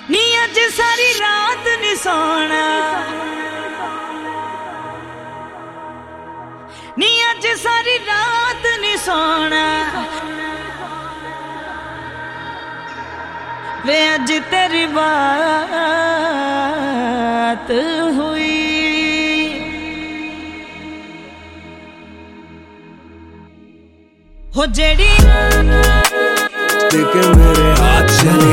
नी अज सारी रात नी सोना, नी अज सारी रात नी सोना, वे अज तेरी बात हुई। हो जेड़ी देखे मेरे हाथ चले,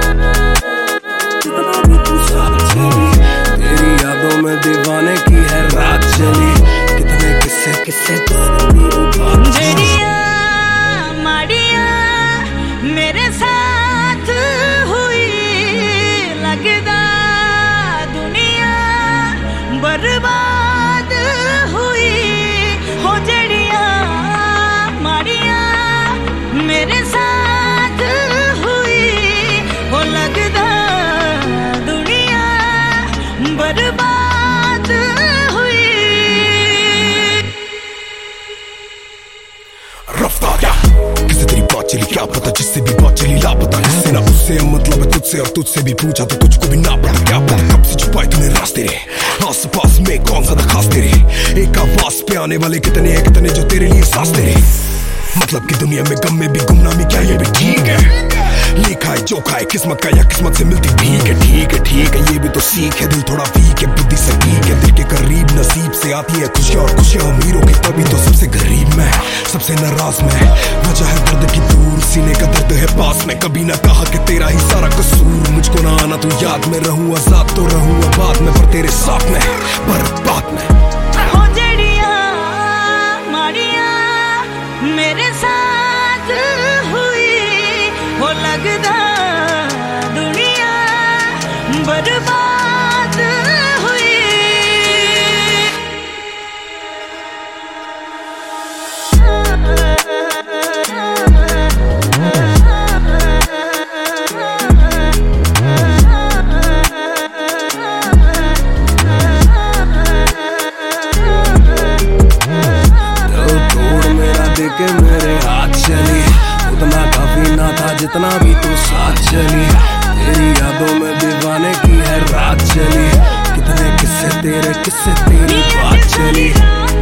तेरी यादों में दीवाने की है रात चली। कितने किस्से किस्से जेड़िया माड़िया मेरे साथ हुई, लगदा दुनिया बर्बाद हुई। हो जेड़िया माड़िया मेरे साथ हुई, हो लगदा दुनिया बर्बाद हुई। रफ्ता क्या किसे तेरी बात चली, क्या पता जिससे भी बात चली लापता। इससे ना उससे मतलब है तुझसे, और तुझसे भी पूछा तो तुझको भी ना पता। क्या पता कब से छुपाए तूने रास्ते रे, आस पास में कौन सा खास तेरे। एक आवाज पे आने वाले कितने हैं, कितने जो तेरे लिए सास तेरे। मतलब की दुनिया में गम में भी गुमनामी, क्या ये भी ठीक है। लिखा है जो खाए किस्मत का, या किस्मत से मिलती भीख है। ठीक है ठीक है ये भी तो सीख है, दिल थोड़ा वीक है, बुद्धि से ठीक है। दिल के करीब नसीब से आती है खुशियां, और खुशियां अमीरों की, तभी तो सबसे गरीब मैं, सबसे नाराज मैं। वजह है दर्द की दूर, सीने का दर्द है पास में। कभी ना कहा कि तेरा ही सारा कसूर, मुझको ना आना तू याद में। रहूं आजाद तो रहूं आबाद में, पर तेरे साथ में, पर बात में। हो जेड़िया माड़िया मेरे साथ हुई, हो लगदा दुनिया बर्बाद हुई। देखे मेरे हाथ चली, उतना काफी ना था जितना भी तू साथ चली। तेरी यादों में दीवाने की है रात चली। कितने किस्से तेरे, किस्से तेरी बात चली।